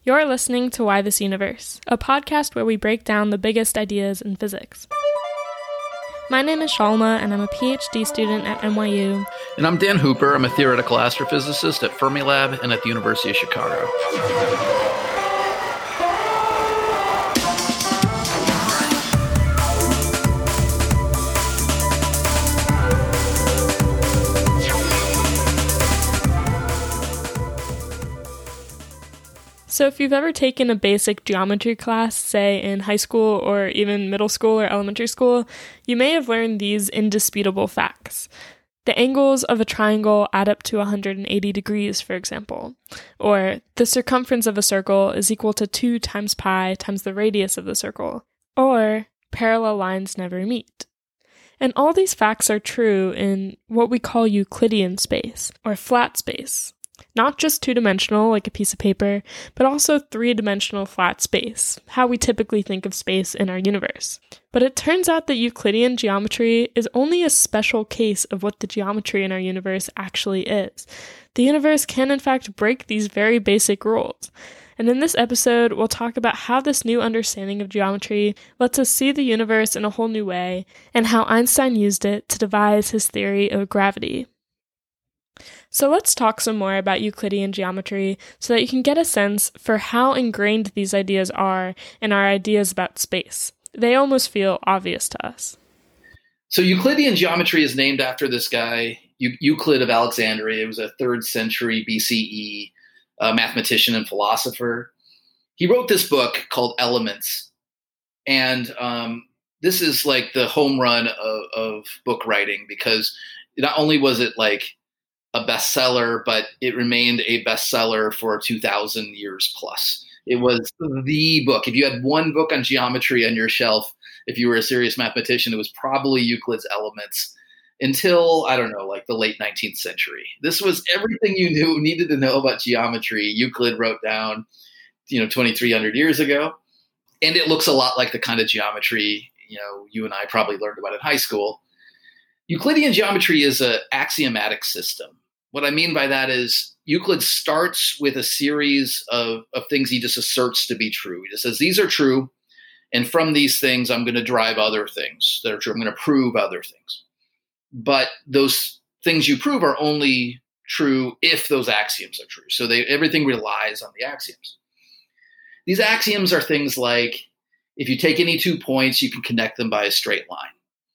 You're listening to Why This Universe, a podcast where we break down the biggest ideas in physics. My name is Shalma, and I'm a PhD student at NYU. And I'm Dan Hooper. I'm a theoretical astrophysicist at Fermilab and at the University of Chicago. So if you've ever taken a basic geometry class, say in high school or even middle school or elementary school, you may have learned these indisputable facts. The angles of a triangle add up to 180 degrees, for example. Or the circumference of a circle is equal to 2 times pi times the radius of the circle. Or parallel lines never meet. And all these facts are true in what we call Euclidean space, or flat space. Not just two-dimensional, like a piece of paper, but also three-dimensional flat space, how we typically think of space in our universe. But it turns out that Euclidean geometry is only a special case of what the geometry in our universe actually is. The universe can, in fact, break these very basic rules. And in this episode, we'll talk about how this new understanding of geometry lets us see the universe in a whole new way, and how Einstein used it to devise his theory of gravity. So let's talk some more about Euclidean geometry so that you can get a sense for how ingrained these ideas are in our ideas about space. They almost feel obvious to us. So Euclidean geometry is named after this guy, Euclid of Alexandria. He was a 3rd century BCE mathematician and philosopher. He wrote this book called Elements. And this is like the home run of book writing, because not only was it like a bestseller, but it remained a bestseller for 2,000 years plus. It was the book. If you had one book on geometry on your shelf, if you were a serious mathematician, it was probably Euclid's Elements until, I don't know, like the late 19th century. This was everything you needed to know about geometry. Euclid wrote down, 2,300 years ago. And it looks a lot like the kind of geometry, you and I probably learned about in high school. Euclidean geometry is an axiomatic system. What I mean by that is Euclid starts with a series of things he just asserts to be true. He just says, these are true, and from these things, I'm going to derive other things that are true. I'm going to prove other things. But those things you prove are only true if those axioms are true. So everything relies on the axioms. These axioms are things like, if you take any 2 points, you can connect them by a straight line.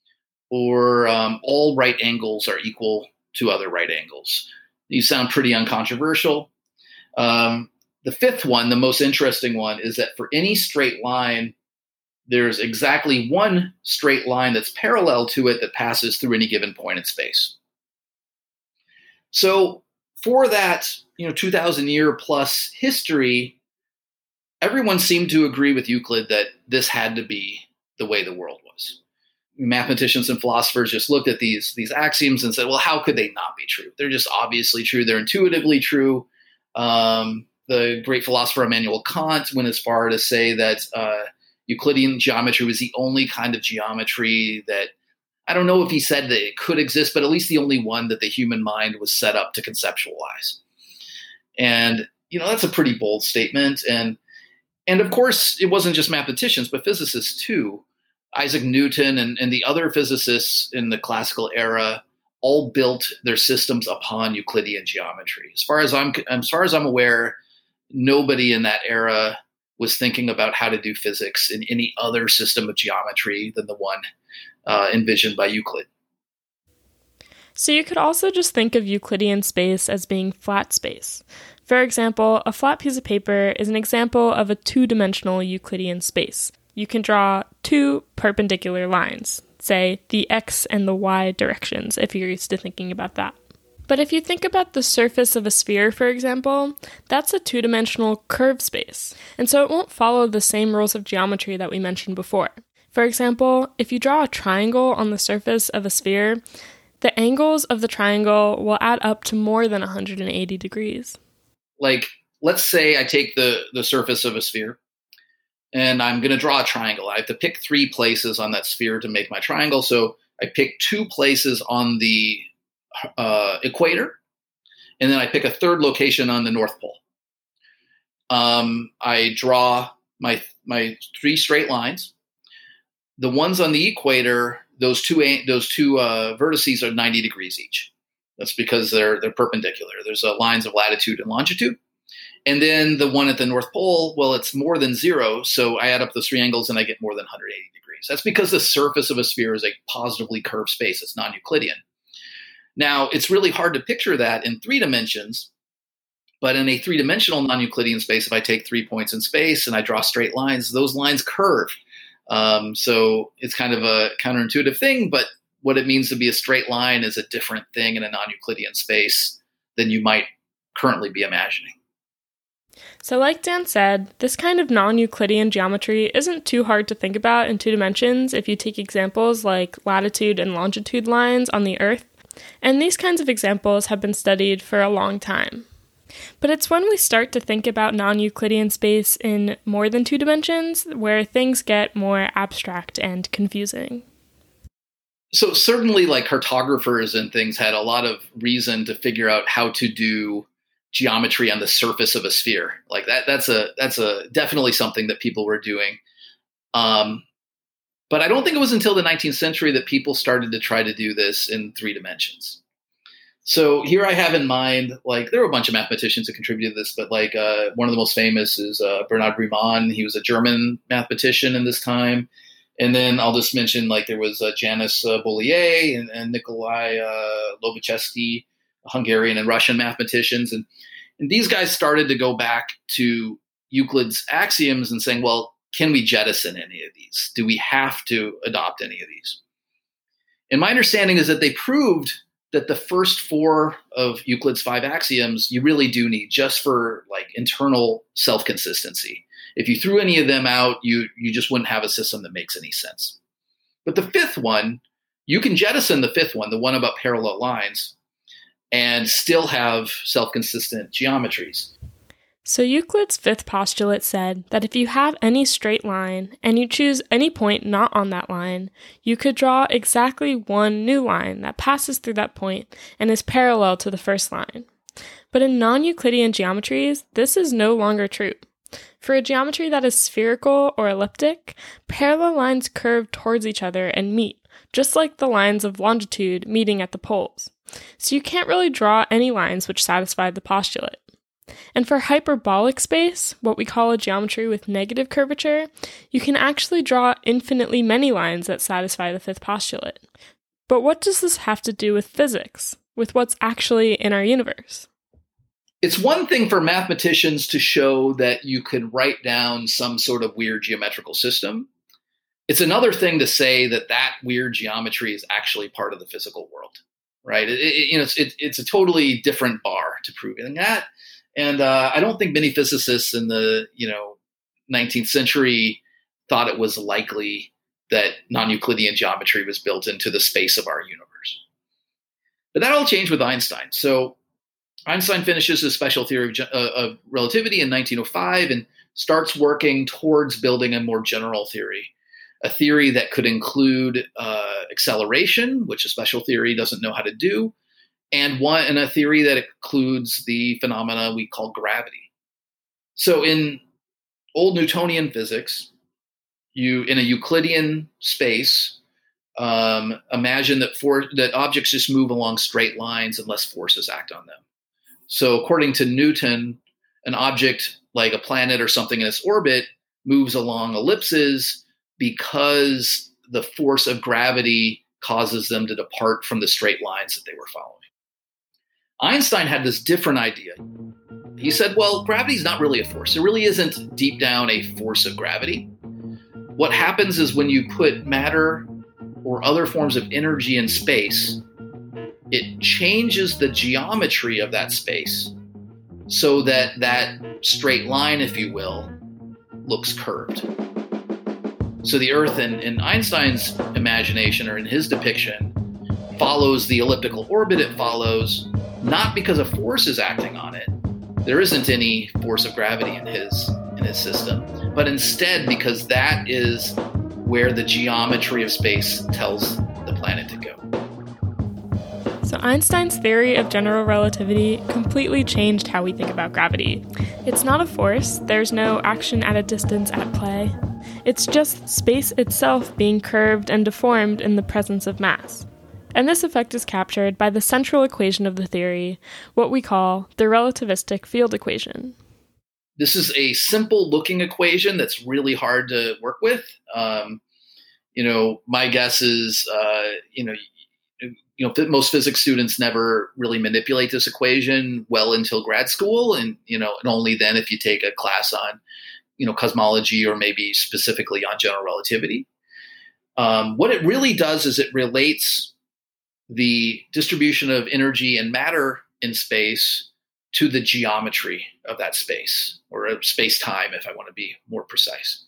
Or all right angles are equal to other right angles. These sound pretty uncontroversial. The 5th one, the most interesting one, is that for any straight line, there's exactly one straight line that's parallel to it that passes through any given point in space. So for that 2,000 year plus history, everyone seemed to agree with Euclid that this had to be the way the world was. Mathematicians and philosophers just looked at these axioms and said, well, how could they not be true? They're just obviously true. They're intuitively true. The great philosopher Immanuel Kant went as far to say that Euclidean geometry was the only kind of geometry that, I don't know if he said that it could exist, but at least the only one that the human mind was set up to conceptualize. And, that's a pretty bold statement. And of course, it wasn't just mathematicians, but physicists too. Isaac Newton and the other physicists in the classical era all built their systems upon Euclidean geometry. As far as I'm aware, nobody in that era was thinking about how to do physics in any other system of geometry than the one envisioned by Euclid. So you could also just think of Euclidean space as being flat space. For example, a flat piece of paper is an example of a two-dimensional Euclidean space. You can draw 2 perpendicular lines, say the x and the y directions, if you're used to thinking about that. But if you think about the surface of a sphere, for example, that's a two-dimensional curved space, and so it won't follow the same rules of geometry that we mentioned before. For example, if you draw a triangle on the surface of a sphere, the angles of the triangle will add up to more than 180 degrees. Like, let's say I take the surface of a sphere, and I'm going to draw a triangle. I have to pick 3 places on that sphere to make my triangle. So I pick 2 places on the equator, and then I pick a 3rd location on the North Pole. I draw my three straight lines. The ones on the equator, those two vertices are 90 degrees each. That's because they're perpendicular. There's lines of latitude and longitude. And then the one at the North Pole, well, it's more than 0. So I add up those three angles and I get more than 180 degrees. That's because the surface of a sphere is a positively curved space. It's non-Euclidean. Now, it's really hard to picture that in 3 dimensions. But in a 3-dimensional non-Euclidean space, if I take 3 points in space and I draw straight lines, those lines curve. So it's kind of a counterintuitive thing, but what it means to be a straight line is a different thing in a non-Euclidean space than you might currently be imagining. So like Dan said, this kind of non-Euclidean geometry isn't too hard to think about in 2 dimensions if you take examples like latitude and longitude lines on the Earth, and these kinds of examples have been studied for a long time. But it's when we start to think about non-Euclidean space in more than 2 dimensions where things get more abstract and confusing. So certainly like cartographers and things had a lot of reason to figure out how to do geometry on the surface of a sphere. Like that's definitely something that people were doing. But I don't think it was until the 19th century that people started to try to do this in 3 dimensions. So here I have in mind, like there were a bunch of mathematicians that contributed to this, but like one of the most famous is Bernard Riemann. He was a German mathematician in this time. And then I'll just mention like there was Janus Bolyai and Nikolai Lobachevsky, Hungarian and Russian mathematicians. And these guys started to go back to Euclid's axioms and saying, well, can we jettison any of these? Do we have to adopt any of these? And my understanding is that they proved that the first 4 of Euclid's 5 axioms you really do need just for like internal self-consistency. If you threw any of them out, you just wouldn't have a system that makes any sense. But the 5th one, you can jettison the 5th one, the one about parallel lines, and still have self-consistent geometries. So Euclid's 5th postulate said that if you have any straight line and you choose any point not on that line, you could draw exactly one new line that passes through that point and is parallel to the first line. But in non-Euclidean geometries, this is no longer true. For a geometry that is spherical or elliptic, parallel lines curve towards each other and meet, just like the lines of longitude meeting at the poles. So you can't really draw any lines which satisfy the postulate. And for hyperbolic space, what we call a geometry with negative curvature, you can actually draw infinitely many lines that satisfy the 5th postulate. But what does this have to do with physics, with what's actually in our universe? It's one thing for mathematicians to show that you could write down some sort of weird geometrical system. It's another thing to say that that weird geometry is actually part of the physical world, right? It's a totally different bar to proving that. And I don't think many physicists in the 19th century thought it was likely that non-Euclidean geometry was built into the space of our universe. But that all changed with Einstein. So Einstein finishes his special theory of relativity in 1905 and starts working towards building a more general theory, a theory that could include acceleration, which a special theory doesn't know how to do, and a theory that includes the phenomena we call gravity. So in old Newtonian physics, in a Euclidean space, imagine that objects just move along straight lines unless forces act on them. So according to Newton, an object like a planet or something in its orbit moves along ellipses because the force of gravity causes them to depart from the straight lines that they were following. Einstein had this different idea. He said, well, gravity is not really a force. There really isn't deep down a force of gravity. What happens is when you put matter or other forms of energy in space, it changes the geometry of that space so that that straight line, if you will, looks curved. So the Earth in Einstein's imagination or in his depiction follows the elliptical orbit it follows, not because a force is acting on it. There isn't any force of gravity in his system, but instead because that is where the geometry of space tells the planet to go. So Einstein's theory of general relativity completely changed how we think about gravity. It's not a force, there's no action at a distance at play. It's just space itself being curved and deformed in the presence of mass. And this effect is captured by the central equation of the theory, what we call the relativistic field equation. This is a simple-looking equation that's really hard to work with. My guess is, most physics students never really manipulate this equation well until grad school, and only then if you take a class on, cosmology or maybe specifically on general relativity. What it really does is it relates the distribution of energy and matter in space to the geometry of that space, or space-time, if I want to be more precise.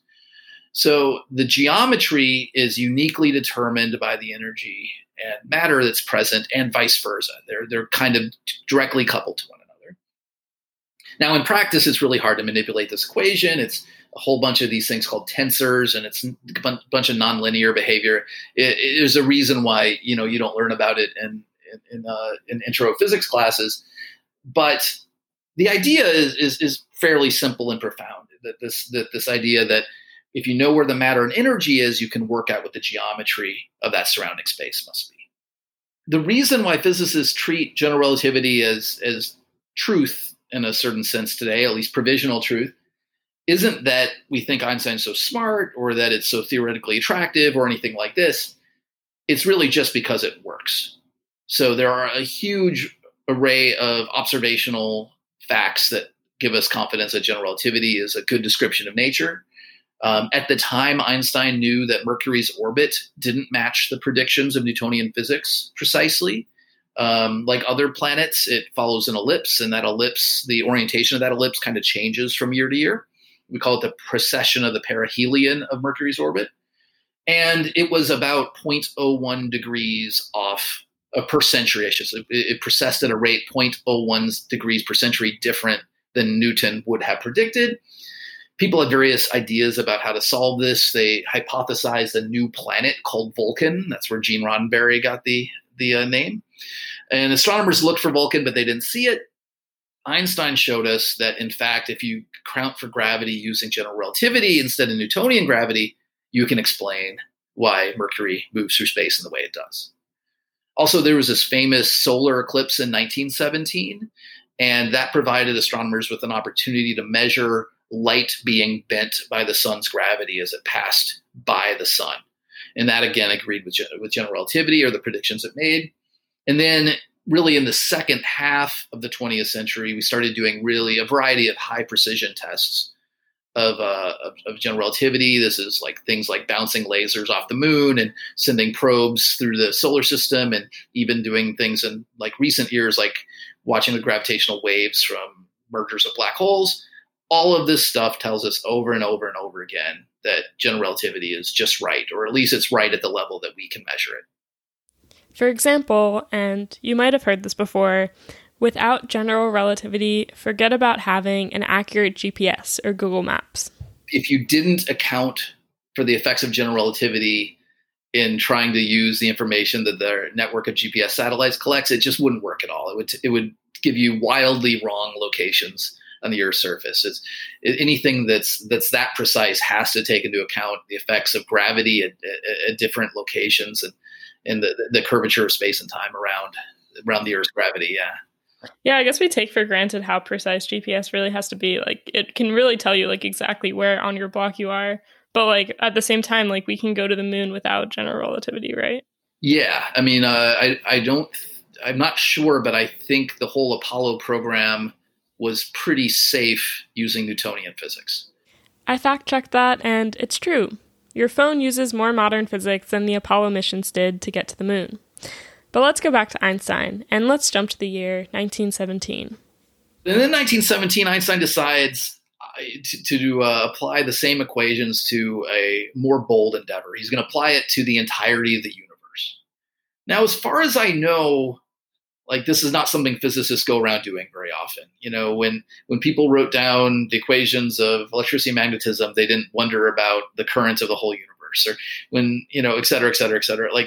So the geometry is uniquely determined by the energy and matter that's present, and vice versa. They're kind of directly coupled to one another. Now, in practice, it's really hard to manipulate this equation. It's a whole bunch of these things called tensors, and it's a bunch of nonlinear behavior. There's a reason why you don't learn about it in intro physics classes. But the idea is fairly simple and profound. That this idea that if you know where the matter and energy is, you can work out what the geometry of that surrounding space must be. The reason why physicists treat general relativity as truth in a certain sense today, at least provisional truth, isn't that we think Einstein's so smart or that it's so theoretically attractive or anything like this. It's really just because it works. So there are a huge array of observational facts that give us confidence that general relativity is a good description of nature. At the time, Einstein knew that Mercury's orbit didn't match the predictions of Newtonian physics precisely. Like other planets, it follows an ellipse, and that ellipse, the orientation of that ellipse kind of changes from year to year. We call it the precession of the perihelion of Mercury's orbit. And it was about 0.01 degrees off per century, I should say. It precessed at a rate 0.01 degrees per century different than Newton would have predicted. People had various ideas about how to solve this. They hypothesized a new planet called Vulcan. That's where Gene Roddenberry got the name. And astronomers looked for Vulcan, but they didn't see it. Einstein showed us that, in fact, if you account for gravity using general relativity instead of Newtonian gravity, you can explain why Mercury moves through space in the way it does. Also, there was this famous solar eclipse in 1917, and that provided astronomers with an opportunity to measure light being bent by the sun's gravity as it passed by the sun. And that, again, agreed with general relativity, or the predictions it made. And then really in the second half of the 20th century, we started doing really a variety of high precision tests of general relativity. This is like things like bouncing lasers off the moon and sending probes through the solar system, and even doing things in like recent years, like watching the gravitational waves from mergers of black holes. All of this stuff tells us over and over and over again that general relativity is just right, or at least it's right at the level that we can measure it. For example, and you might have heard this before, without general relativity, forget about having an accurate GPS or Google Maps. If you didn't account for the effects of general relativity in trying to use the information that their network of GPS satellites collects, it just wouldn't work at all. It would give you wildly wrong locations on the Earth's surface. Anything that's that precise has to take into account the effects of gravity at different locations and the curvature of space and time around the Earth's gravity. Yeah. Yeah, I guess we take for granted how precise GPS really has to be. Like, it can really tell you like exactly where on your block you are. But like at the same time, like we can go to the moon without general relativity, right? Yeah. I mean, I'm not sure, but I think the whole Apollo program was pretty safe using Newtonian physics. I fact-checked that, and it's true. Your phone uses more modern physics than the Apollo missions did to get to the moon. But let's go back to Einstein, and let's jump to the year 1917. And in 1917, Einstein decides to apply the same equations to a more bold endeavor. He's going to apply it to the entirety of the universe. Now, as far as I know, like, this is not something physicists go around doing very often. You know, when people wrote down the equations of electricity and magnetism, they didn't wonder about the currents of the whole universe, or when, you know, et cetera, et cetera, et cetera. Like,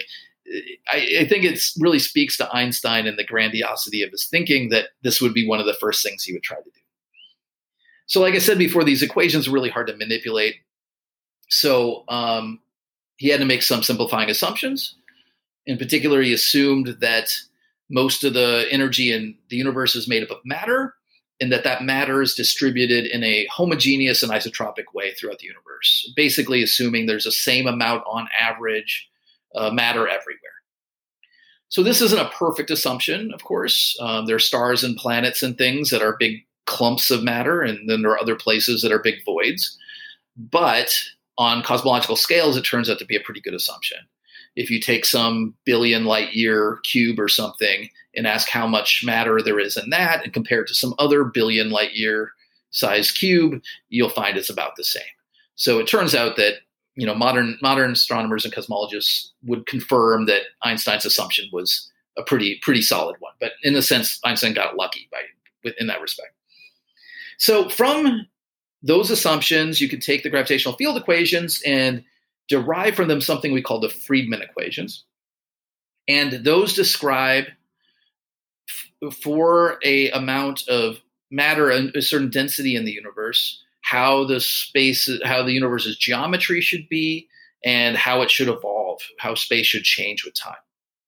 I think it really speaks to Einstein and the grandiosity of his thinking that this would be one of the first things he would try to do. So like I said before, these equations are really hard to manipulate. So he had to make some simplifying assumptions. In particular, he assumed that most of the energy in the universe is made up of matter, and that matter is distributed in a homogeneous and isotropic way throughout the universe, basically assuming there's the same amount on average matter everywhere. So this isn't a perfect assumption, of course. There are stars and planets and things that are big clumps of matter, and then there are other places that are big voids. But on cosmological scales, it turns out to be a pretty good assumption. If you take some billion light year cube or something and ask how much matter there is in that and compare it to some other billion light year size cube, you'll find it's about the same. So it turns out that modern astronomers and cosmologists would confirm that Einstein's assumption was a pretty solid one. But in a sense, Einstein got lucky in that respect. So from those assumptions, you could take the gravitational field equations and derive from them something we call the Friedmann equations. And those describe for a amount of matter, a certain density in the universe, how the universe's geometry should be, and how it should evolve, how space should change with time.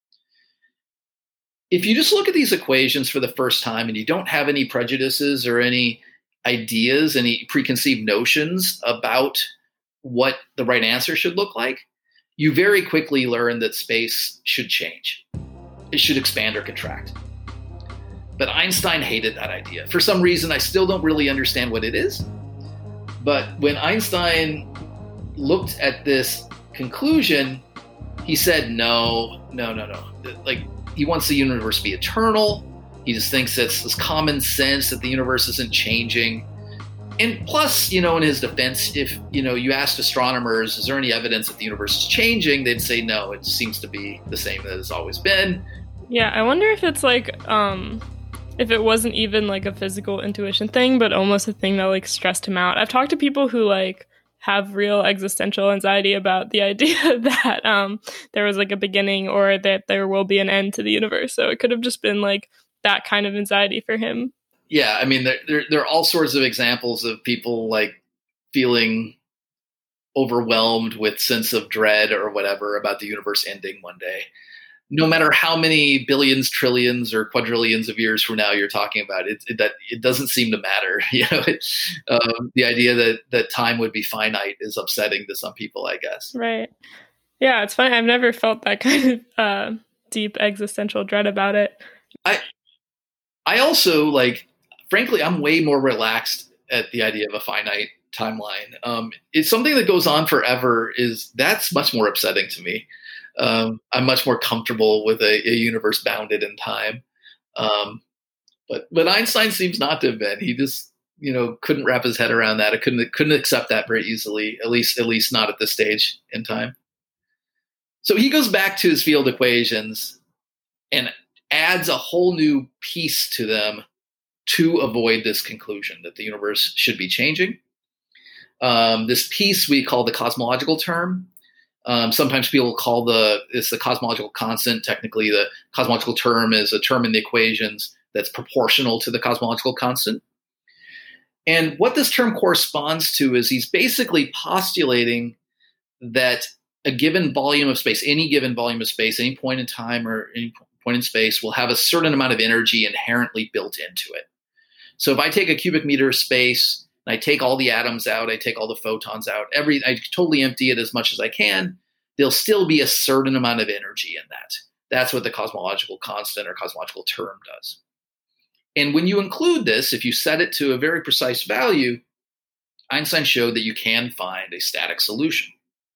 If you just look at these equations for the first time and you don't have any prejudices or any ideas, any preconceived notions about what the right answer should look like, you very quickly learn that space should change. It should expand or contract. But Einstein hated that idea. For some reason, I still don't really understand what it is. But when Einstein looked at this conclusion, he said, no. Like, he wants the universe to be eternal. He just thinks it's common sense that the universe isn't changing. And plus, in his defense, if, you asked astronomers, is there any evidence that the universe is changing? They'd say, no, it seems to be the same that it's always been. Yeah, I wonder if it's like, if it wasn't even like a physical intuition thing, but almost a thing that like stressed him out. I've talked to people who like have real existential anxiety about the idea that there was like a beginning or that there will be an end to the universe. So it could have just been like that kind of anxiety for him. Yeah, I mean, there are all sorts of examples of people like feeling overwhelmed with sense of dread or whatever about the universe ending one day. No matter how many billions, trillions, or quadrillions of years from now you're talking about, it doesn't seem to matter. The idea that time would be finite is upsetting to some people, I guess. Right. Yeah, it's funny. I've never felt that kind of deep existential dread about it. I also frankly, I'm way more relaxed at the idea of a finite timeline. It's something that goes on forever. That's much more upsetting to me. I'm much more comfortable with a universe bounded in time. But Einstein seems not to have been. He just, couldn't wrap his head around that. I couldn't accept that very easily, at least not at this stage in time. So he goes back to his field equations and adds a whole new piece to them to avoid this conclusion that the universe should be changing. This piece we call the cosmological term. Sometimes people call it's the cosmological constant. Technically, the cosmological term is a term in the equations that's proportional to the cosmological constant. And what this term corresponds to is he's basically postulating that a given volume of space, any given volume of space, any point in time or any point in space will have a certain amount of energy inherently built into it. So if I take a cubic meter of space, I take all the atoms out, I take all the photons out, I totally empty it as much as I can, there'll still be a certain amount of energy in that. That's what the cosmological constant or cosmological term does. And when you include this, if you set it to a very precise value, Einstein showed that you can find a static solution.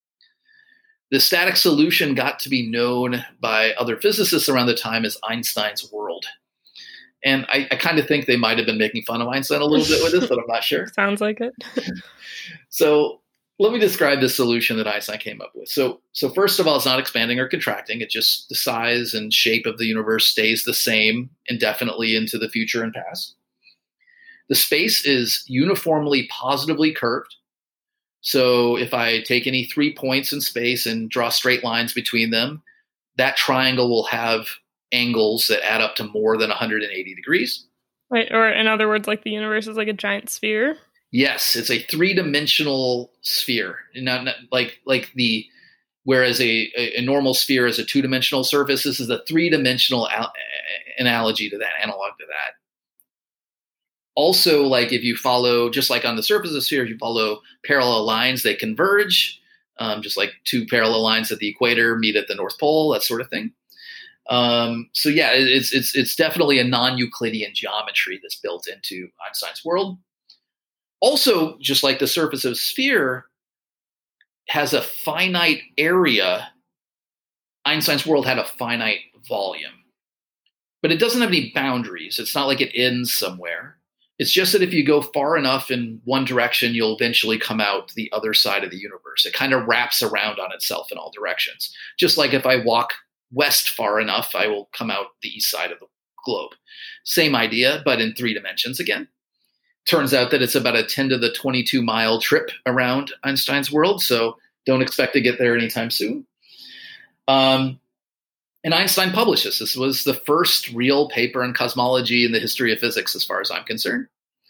The static solution got to be known by other physicists around the time as Einstein's world. And I kind of think they might have been making fun of Einstein a little bit with this, but I'm not sure. Sounds like it. So let me describe the solution that Einstein came up with. So first of all, it's not expanding or contracting. It just, the size and shape of the universe stays the same indefinitely into the future and past. The space is uniformly positively curved. So if I take any 3 points in space and draw straight lines between them, that triangle will have angles that add up to more than 180 degrees. Right, or in other words, like the universe is like a giant sphere? Yes, it's a three-dimensional sphere. Whereas a normal sphere is a two-dimensional surface, this is a three-dimensional analogy to that, analog to that. Also, like if you follow, just like on the surface of the sphere, if you follow parallel lines, they converge, just like two parallel lines at the equator meet at the North Pole, that sort of thing. So yeah, it's definitely a non-Euclidean geometry that's built into Einstein's world. Also, just like the surface of a sphere has a finite area, Einstein's world had a finite volume. But it doesn't have any boundaries. It's not like it ends somewhere. It's just that if you go far enough in one direction, you'll eventually come out the other side of the universe. It kind of wraps around on itself in all directions. Just like if I walk west far enough, I will come out the east side of the globe. Same idea, but in 3 dimensions again. Turns out that it's about a 10 to the 22 mile trip around Einstein's world, so don't expect to get there anytime soon. And Einstein published this. This was the first real paper on cosmology in the history of physics, as far as I'm concerned.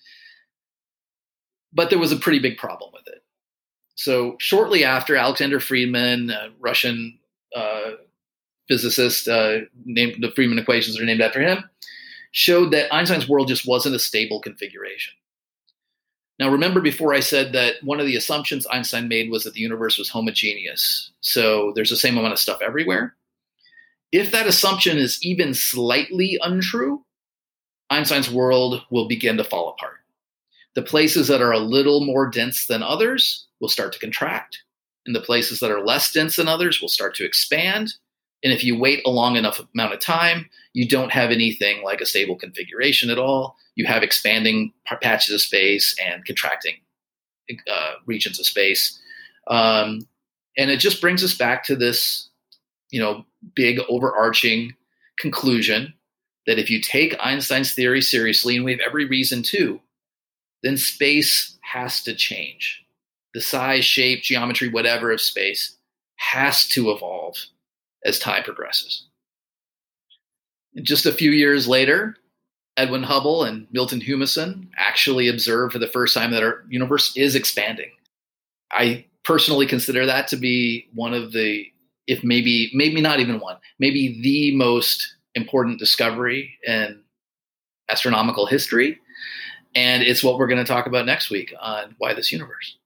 But there was a pretty big problem with it. So shortly after, Alexander Friedman, a Russian physicist, named the Friedman equations are named after him, showed that Einstein's world just wasn't a stable configuration. Now, remember before I said that one of the assumptions Einstein made was that the universe was homogeneous. So there's the same amount of stuff everywhere. If that assumption is even slightly untrue, Einstein's world will begin to fall apart. The places that are a little more dense than others will start to contract, and the places that are less dense than others will start to expand. And if you wait a long enough amount of time, you don't have anything like a stable configuration at all. You have expanding patches of space and contracting regions of space. And it just brings us back to this, big overarching conclusion that if you take Einstein's theory seriously, and we have every reason to, then space has to change. The size, shape, geometry, whatever of space has to evolve as time progresses. And just a few years later, Edwin Hubble and Milton Humason actually observed for the first time that our universe is expanding. I personally consider that to be one of the, if maybe not even one, maybe the most important discovery in astronomical history. And it's what we're going to talk about next week on Why This Universe.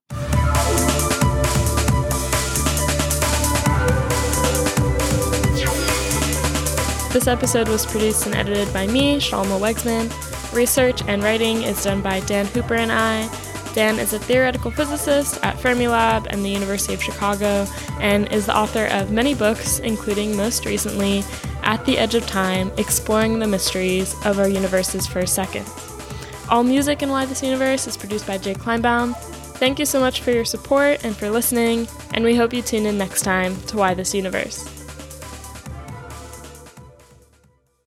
This episode was produced and edited by me, Shalma Wegsman. Research and writing is done by Dan Hooper and I. Dan is a theoretical physicist at Fermilab and the University of Chicago and is the author of many books, including most recently, At the Edge of Time, Exploring the Mysteries of Our Universe's First Seconds. All music in Why This Universe is produced by Jay Kleinbaum. Thank you so much for your support and for listening, and we hope you tune in next time to Why This Universe.